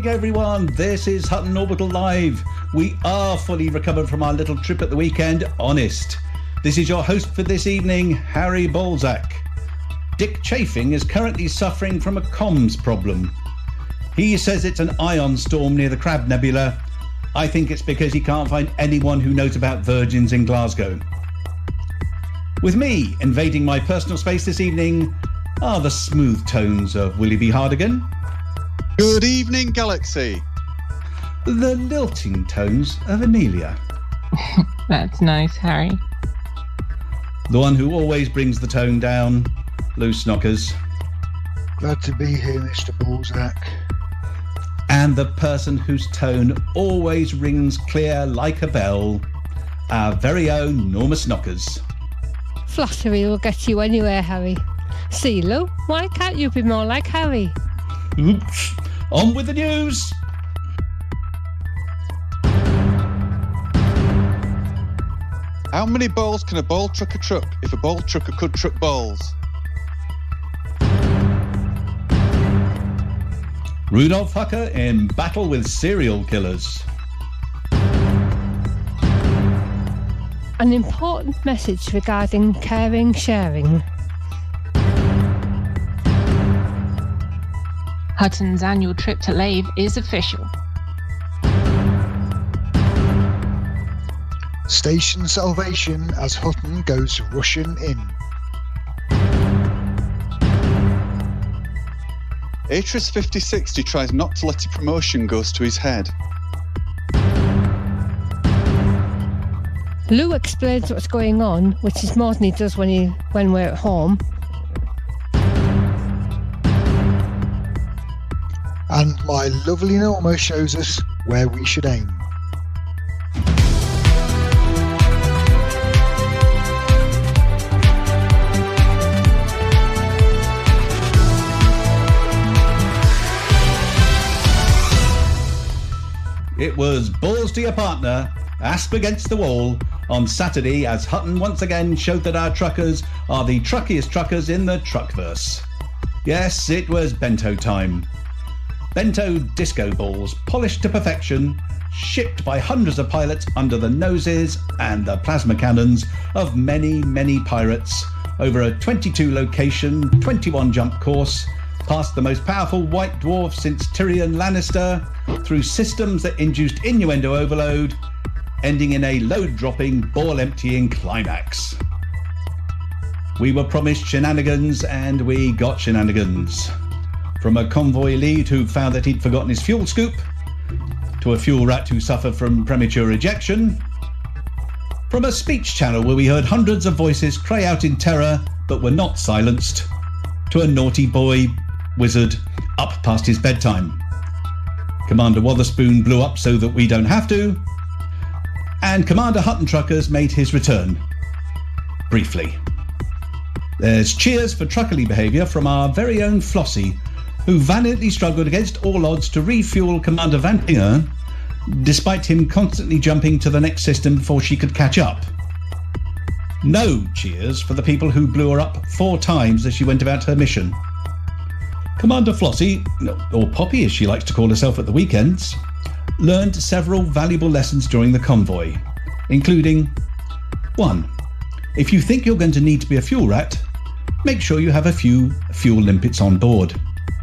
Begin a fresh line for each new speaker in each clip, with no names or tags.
everyone. This is Hutton Orbital Live. We are fully recovered from our little trip at the weekend, honest. This is your host for this evening, Harry Balzac. Dick Chafing is currently suffering from a comms problem. He says it's an ion storm near the Crab Nebula. I think it's because he can't find anyone who knows about virgins in Glasgow. With me invading my personal space this evening are the smooth tones of Willie B. Hardigan.
Good evening, Galaxy.
The lilting tones of Amelia.
That's nice, Harry.
The one who always brings the tone down, Lou Snockers.
Glad to be here, Mr. Balzac.
And the person whose tone always rings clear like a bell, our very own Norma Snockers.
Flattery will get you anywhere, Harry. See, Lou, why can't you be more like Harry?
Oops. On with the news.
How many balls can a ball truck a truck if a ball trucker could truck balls?
Rudolph Hucker in battle with serial killers.
An important message regarding caring sharing.
Hutton's annual trip to Lave is official.
Station salvation as Hutton goes rushing in.
Atris 5060 tries not to let a promotion goes to his head.
Lou explains what's going on, which is more than he does when we're at home.
And my lovely Norma shows us where we should aim.
It was balls to your partner, asp against the wall on Saturday as Hutton once again showed that our truckers are the truckiest truckers in the truckverse. Yes, it was bento time. Bento disco balls, polished to perfection, shipped by hundreds of pilots under the noses and the plasma cannons of many, many pirates over a 22 location, 21 jump course, past the most powerful white dwarf since Tyrion Lannister, through systems that induced innuendo overload, ending in a load-dropping, ball-emptying climax. We were promised shenanigans, and we got shenanigans. From a convoy lead who found that he'd forgotten his fuel scoop, to a fuel rat who suffered from premature ejection, from a speech channel where we heard hundreds of voices cry out in terror but were not silenced, to a naughty boy wizard up past his bedtime. Commander Wotherspoon blew up so that we don't have to, and Commander Hutton Truckers made his return. Briefly. There's cheers for truckerly behaviour from our very own Flossie, who valiantly struggled against all odds to refuel Commander Vampier, despite him constantly jumping to the next system before she could catch up. No cheers for the people who blew her up 4 times as she went about her mission. Commander Flossie, or Poppy as she likes to call herself at the weekends, learned several valuable lessons during the convoy, including 1. If you think you're going to need to be a fuel rat, make sure you have a few fuel limpets on board.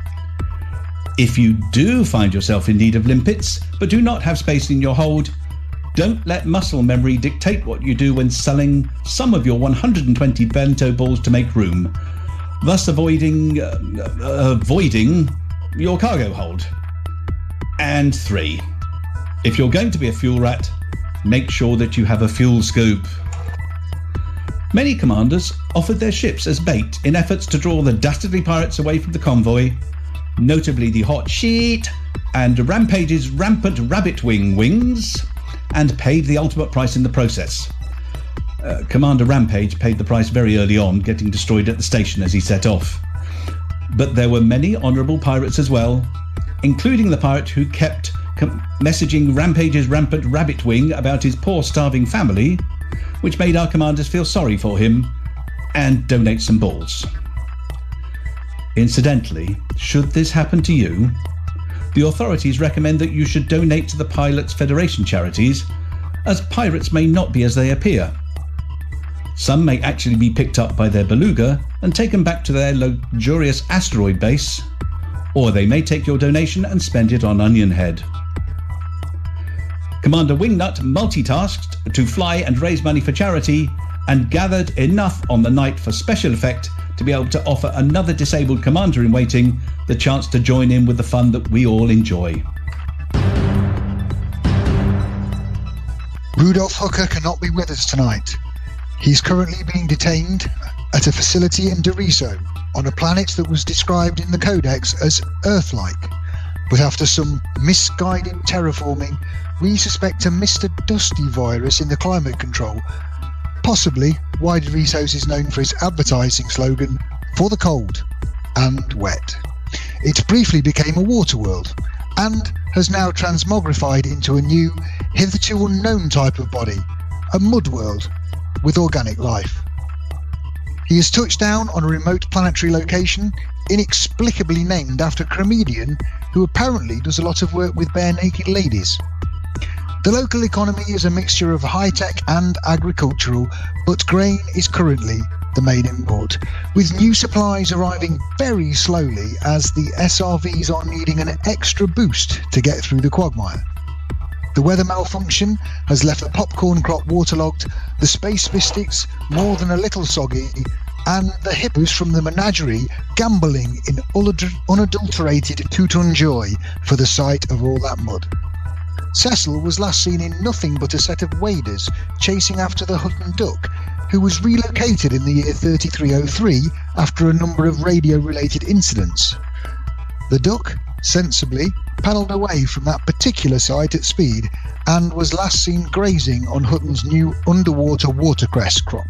If you do find yourself in need of limpets, but do not have space in your hold, don't let muscle memory dictate what you do when selling some of your 120 bento balls to make room, thus avoiding your cargo hold. And 3, if you're going to be a fuel rat, make sure that you have a fuel scoop. Many commanders offered their ships as bait in efforts to draw the dastardly pirates away from the convoy, notably the Hot Sheet and Rampage's rampant rabbit wing wings, and paid the ultimate price in the process. Commander Rampage paid the price very early on, getting destroyed at the station as he set off. But there were many honourable pirates as well, including the pirate who kept messaging Rampage's rampant rabbit wing about his poor starving family, which made our commanders feel sorry for him and donate some balls. Incidentally, should this happen to you, the authorities recommend that you should donate to the Pilots Federation charities, as pirates may not be as they appear. Some may actually be picked up by their beluga and taken back to their luxurious asteroid base, or they may take your donation and spend it on Onion Head. Commander Wingnut multitasked to fly and raise money for charity and gathered enough on the night for special effect to be able to offer another disabled commander-in-waiting the chance to join in with the fun that we all enjoy.
Rudolph Hooker cannot be with us tonight. He's currently being detained at a facility in Doriso on a planet that was described in the Codex as Earth-like. But after some misguided terraforming, we suspect a Mr. Dusty virus in the climate control. Possibly why Doritos is known for its advertising slogan, "For the cold and wet." It briefly became a water world and has now transmogrified into a new, hitherto unknown type of body, a mud world with organic life. He has touched down on a remote planetary location inexplicably named after a comedian who apparently does a lot of work with bare naked ladies. The local economy is a mixture of high-tech and agricultural, but grain is currently the main import, with new supplies arriving very slowly as the SRVs are needing an extra boost to get through the quagmire. The weather malfunction has left the popcorn crop waterlogged, the space mystics more than a little soggy, and the hippos from the menagerie gambling in unadulterated two-ton joy for the sight of all that mud. Cecil was last seen in nothing but a set of waders chasing after the Hutton duck, who was relocated in the year 3303 after a number of radio-related incidents. The duck, sensibly, paddled away from that particular site at speed and was last seen grazing on Hutton's new underwater watercress crop.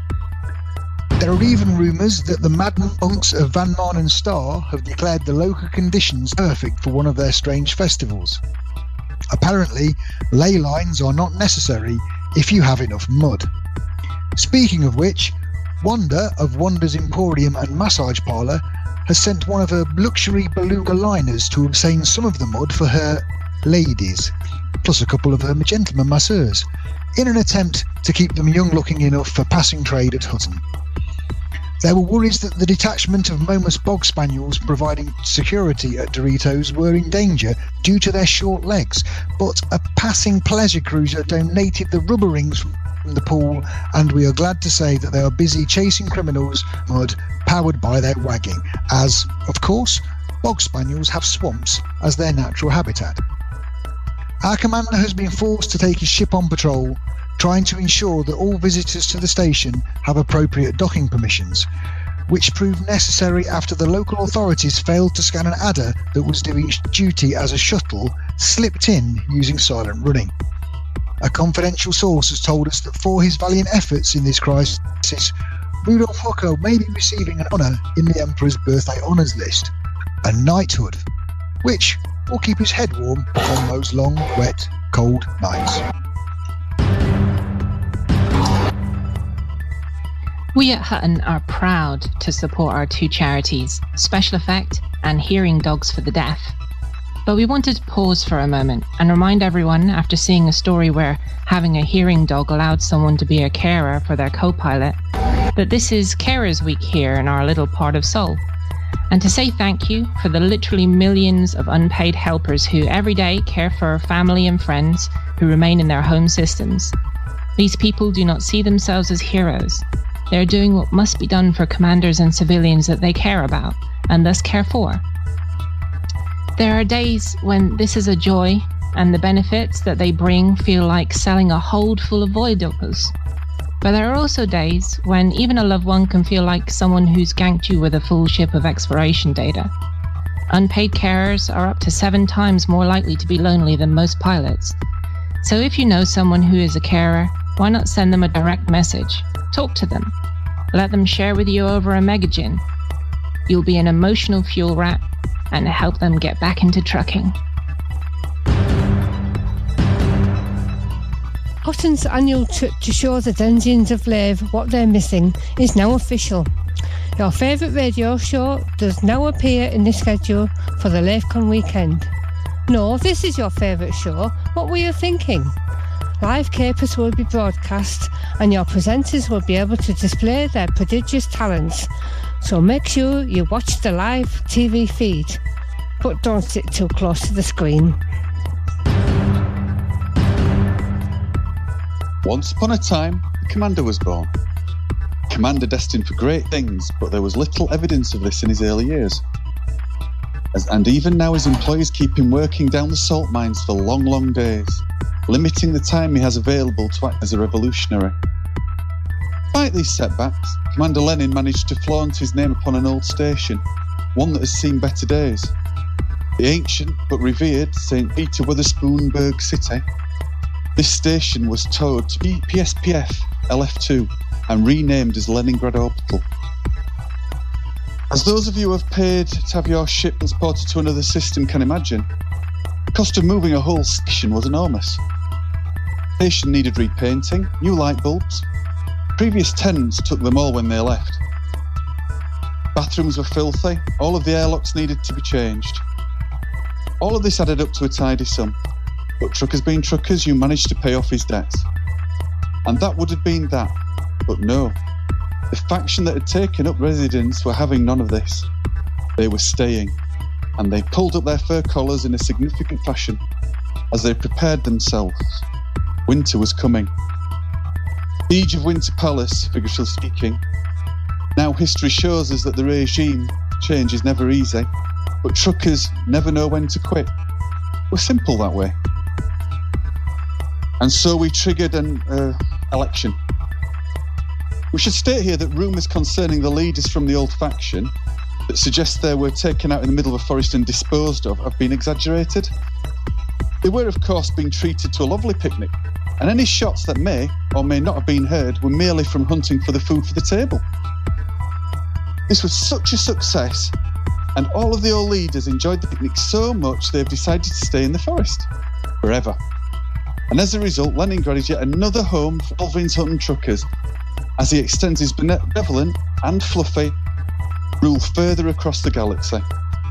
There are even rumours that the Mad Monks of Van Marnen Star have declared the local conditions perfect for one of their strange festivals. Apparently, ley lines are not necessary if you have enough mud. Speaking of which, Wanda of Wanda's Emporium and Massage Parlour has sent one of her luxury beluga liners to obtain some of the mud for her ladies, plus a couple of her gentlemen masseurs, in an attempt to keep them young-looking enough for passing trade at Hutton. There were worries that the detachment of Momus Bog Spaniels providing security at Doritos were in danger due to their short legs, but a passing pleasure cruiser donated the rubber rings from the pool, and we are glad to say that they are busy chasing criminals mud powered by their wagging, as, of course, Bog Spaniels have swamps as their natural habitat. Our commander has been forced to take his ship on patrol, trying to ensure that all visitors to the station have appropriate docking permissions, which proved necessary after the local authorities failed to scan an adder that was doing duty as a shuttle slipped in using silent running. A confidential source has told us that for his valiant efforts in this crisis, Rudolph Hooker may be receiving an honour in the Emperor's birthday honours list, a knighthood, which will keep his head warm on those long, wet, cold nights.
We at Hutton are proud to support our two charities, Special Effect and Hearing Dogs for the Deaf. But we wanted to pause for a moment and remind everyone, after seeing a story where having a hearing dog allowed someone to be a carer for their co-pilot, that this is Carers Week here in our little part of Seoul. And to say thank you for the literally millions of unpaid helpers who every day care for family and friends who remain in their home systems. These people do not see themselves as heroes. They're doing what must be done for commanders and civilians that they care about, and thus care for. There are days when this is a joy, and the benefits that they bring feel like selling a hold full of voiduckers. But there are also days when even a loved one can feel like someone who's ganked you with a full ship of exploration data. Unpaid carers are up to 7 times more likely to be lonely than most pilots. So if you know someone who is a carer, why not send them a direct message? Talk to them. Let them share with you over a megagin. You'll be an emotional fuel rat and help them get back into trucking.
Hutton's annual trip to show the denizens of Lave what they're missing is now official. Your favourite radio show does now appear in the schedule for the LaveCon weekend. No, this is your favourite show. What were you thinking? Live capers will be broadcast and your presenters will be able to display their prodigious talents. So make sure you watch the live TV feed, but don't sit too close to the screen.
Once upon a time, a commander was born. A commander destined for great things, but there was little evidence of this in his early years. And even now his employers keep him working down the salt mines for long, long days, limiting the time he has available to act as a revolutionary. Despite these setbacks, Commander Lenin managed to flaunt his name upon an old station, one that has seen better days. The ancient but revered St. Peter Witherspoonburg City. This station was towed to PSPF LF2 and renamed as Leningrad Orbital. As those of you who have paid to have your ship transported to another system can imagine, the cost of moving a whole station was enormous. The station needed repainting, new light bulbs. Previous tenants took them all when they left. Bathrooms were filthy, all of the airlocks needed to be changed. All of this added up to a tidy sum, but truckers being truckers, you managed to pay off his debts. And that would have been that, but no. The faction that had taken up residence were having none of this. They were staying, and they pulled up their fur collars in a significant fashion as they prepared themselves. Winter was coming. Siege of Winter Palace, figuratively speaking. Now history shows us that the regime change is never easy, but truckers never know when to quit. We're simple that way. And so we triggered an election. We should state here that rumours concerning the leaders from the old faction that suggest they were taken out in the middle of a forest and disposed of have been exaggerated. They were, of course, being treated to a lovely picnic, and any shots that may or may not have been heard were merely from hunting for the food for the table. This was such a success, and all of the old leaders enjoyed the picnic so much they've decided to stay in the forest forever. And as a result, Leningrad is yet another home for Alvin's Hutton truckers, as he extends his benevolent and fluffy rule further across the galaxy.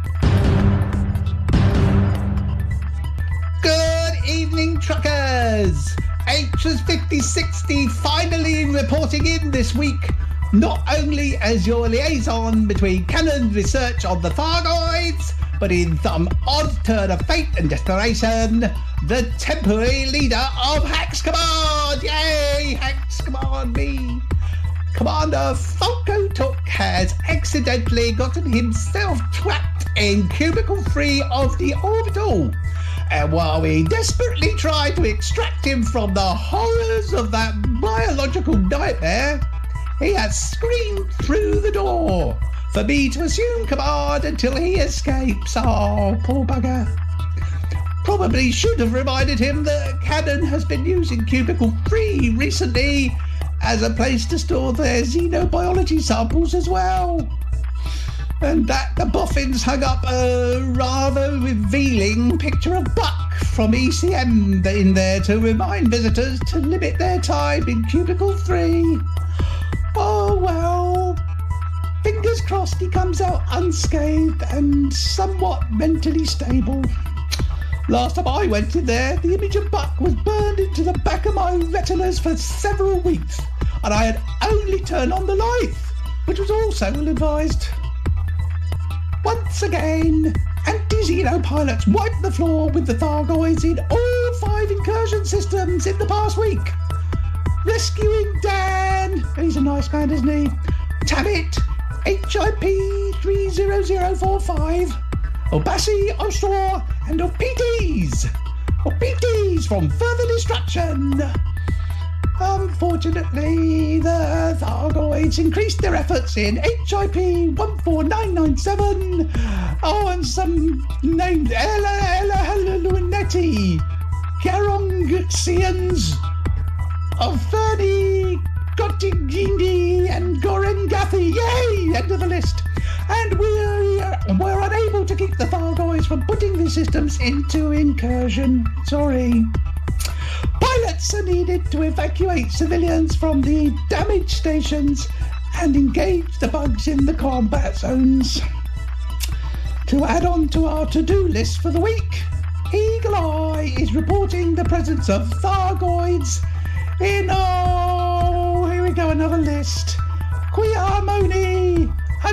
Good evening, truckers! HS 5060 finally reporting in this week, not only as your liaison between canon research on the Thargoids, but in some odd turn of fate and desperation, the temporary leader of Hax Command! Yay! Hax Command, me! Commander Falco Took has accidentally gotten himself trapped in Cubicle 3 of the Orbital. And while we desperately try to extract him from the horrors of that biological nightmare, he has screamed through the door for me to assume command until he escapes. Oh, poor bugger. Probably should have reminded him that Cannon has been using Cubicle 3 recently as a place to store their xenobiology samples as well. And that the boffins hung up a rather revealing picture of Buck from ECM in there to remind visitors to limit their time in Cubicle 3. Oh well, fingers crossed he comes out unscathed and somewhat mentally stable. Last time I went in there, the image of Buck was burned into the back of my retinas for several weeks, and I had only turned on the light, which was also ill-advised. Once again, anti-Xeno pilots wiped the floor with the Thargoids in all 5 incursion systems in the past week. Rescuing Dan, he's a nice man, isn't he? Tabit, HIP 30045, Obasi, Ostor, and OPTs from further destruction. Unfortunately, the Thargoids increased their efforts in HIP 14997. Oh, and some named Ella Lunetti, Garongxians of Fernie, Gottigindi, and Gorengathi. Yay! End of the list. And we're unable to keep the Thargoids from putting the systems into incursion. Sorry. Pilots are needed to evacuate civilians from the damaged stations and engage the bugs in the combat zones. To add on to our to-do list for the week, Eagle Eye is reporting the presence of Thargoids in, here we go, another list. Quiamoni,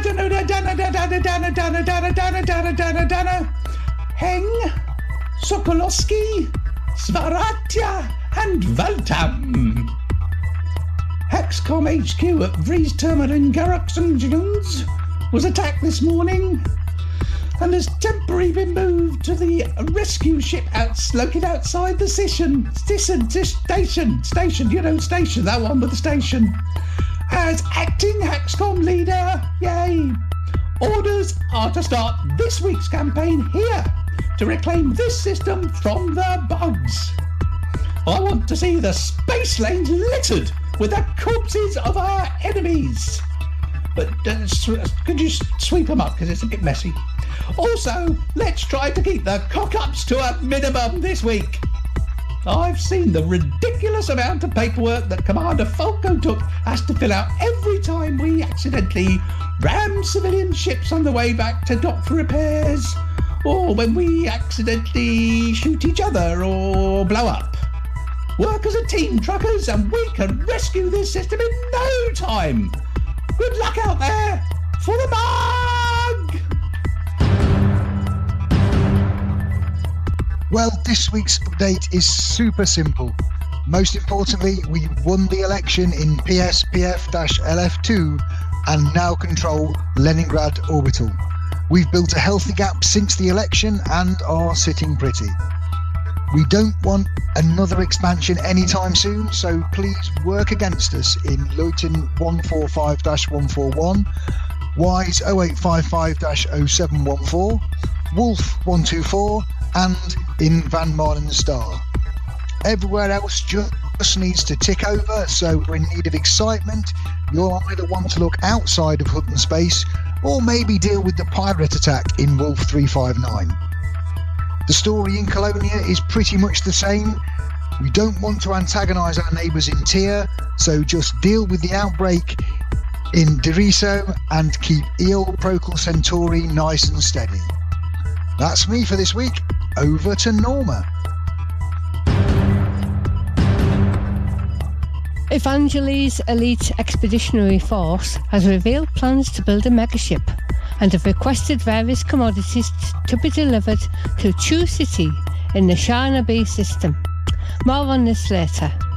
Heng, Sokolowski, Svaratya, and Valtam. Hexcom HQ at Vries Terminal Garrixons was attacked this morning and has temporarily been moved to the rescue ship located outside the station, that one with the station, as acting Hexcom leader. Yay! Orders are to start this week's campaign here to reclaim this system from the bugs. I want to see the space lanes littered with the corpses of our enemies. But could you sweep them up, because it's a bit messy. Also, let's try to keep the cock-ups to a minimum this week. I've seen the ridiculous amount of paperwork that Commander Falco Took has to fill out every time we accidentally ram civilian ships on the way back to dock for repairs, or when we accidentally shoot each other or blow up. Work as a team, truckers, and we can rescue this system in no time. Good luck out there for the mug!
Well, this week's update is super simple. Most importantly, we won the election in PSPF-LF2 and now control Leningrad Orbital. We've built a healthy gap since the election and are sitting pretty. We don't want another expansion anytime soon, so please work against us in Luton 145-141, Wise 0855-0714, Wolf 124, and in Van Marlen Star. Everywhere else just needs to tick over, so we're in need of excitement. You'll either want to look outside of Hutton Space or maybe deal with the pirate attack in Wolf 359. The story in Colonia is pretty much the same. We don't want to antagonise our neighbours in Tyr, so just deal with the outbreak in Deriso and keep Eel Procol Centauri nice and steady. That's me for this week. Over to Norma.
Evangeles Elite Expeditionary Force has revealed plans to build a megaship and have requested various commodities to be delivered to True City in the Shana B system. More on this later.